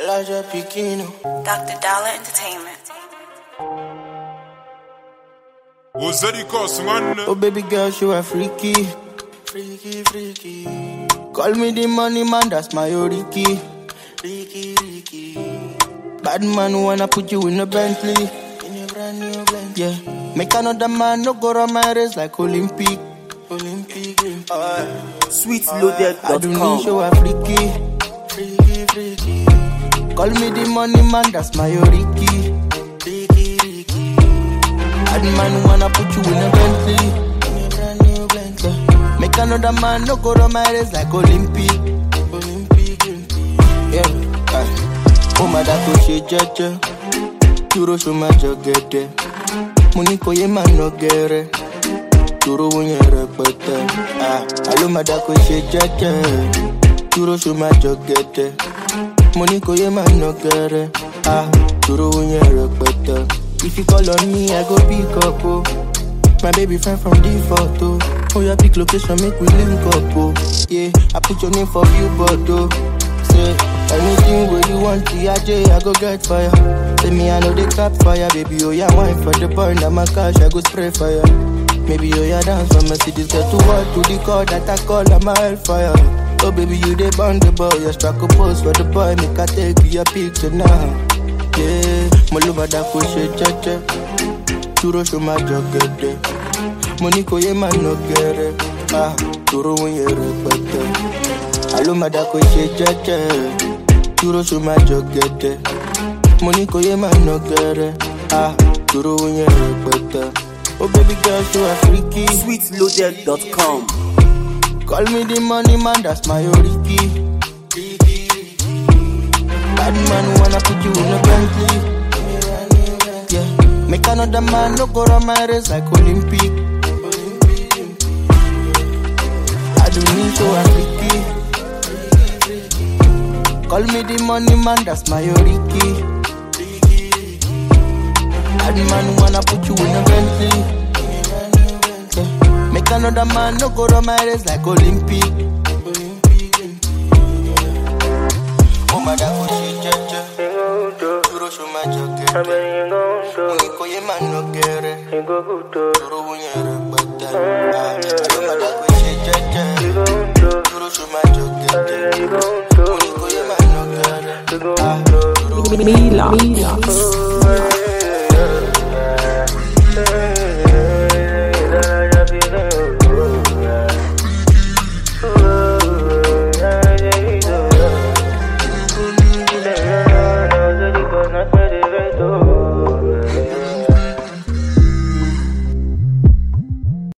Elijah Pequeno. Dr. Dollar Entertainment. Oh baby girl, you are freaky. Freaky, freaky. Call me the money man, that's my Oriki. Ricky, Ricky. Bad man wanna put you in a Bentley. In a brand new Bentley. Yeah. Make another man no go run my race like Olympic. Olympic. Sweetloaded.com. I don't need you are freaky. Freaky, freaky. Call me the money man, that's my Oriki. Ricky, Ricky. Bad man wanna put you in a Bentley. In a brand new Bentley. Make another man no go run my race like Olympic. Olympic. Yeah. Oh my da ko she jeje. Duro show my jogede. Money ko ye man no gere. Duro wonye repete. Alo my da ko she jeje. Duro show my jogede. Money ko ye man no gere. Duro wonye repete. If you call on me, I go pick up, oh. My baby friend from default, oh. Oh, your pick location, make we link up, oh. Yeah, I put your name for you, but, oh. Say, anything where you want, I go get fire. Say me, I know they clap fire, baby, oh, yeah, wine for the burn, that my cash, I go spray fire. Maybe, oh, yeah, dance for Mercedes, get to work, to the call that I call, I'm a hellfire. Oh, baby, you they burn the boy, you struck a pose for the boy, make I take you a picture now. Yeah, Moluma da ko she jeje. Duro show my jogede. Money ko ye man no gere. Duro wonye repete. Aluma da ko she jeje. Duro show my jogede. Money ko ye man no gere. Duro wonye repete. Oh baby girl, you are freaky. Sweetloaded.com. Call me the money man, that's my Oriki. Bad man wanna put you in a Bentley. Yeah, make another man no go run my race like Olympic. I don't need so freaky. Call me the money man, that's my Oriki. Bad man wanna put you in a Bentley. Yeah, make another man no go run my race like Olympic. Oh my God. Money ko ye man no gere. Duro wonye repete. Aluma da ko she jeje. Duro show my jogede. Money ko ye man no gere. Mila.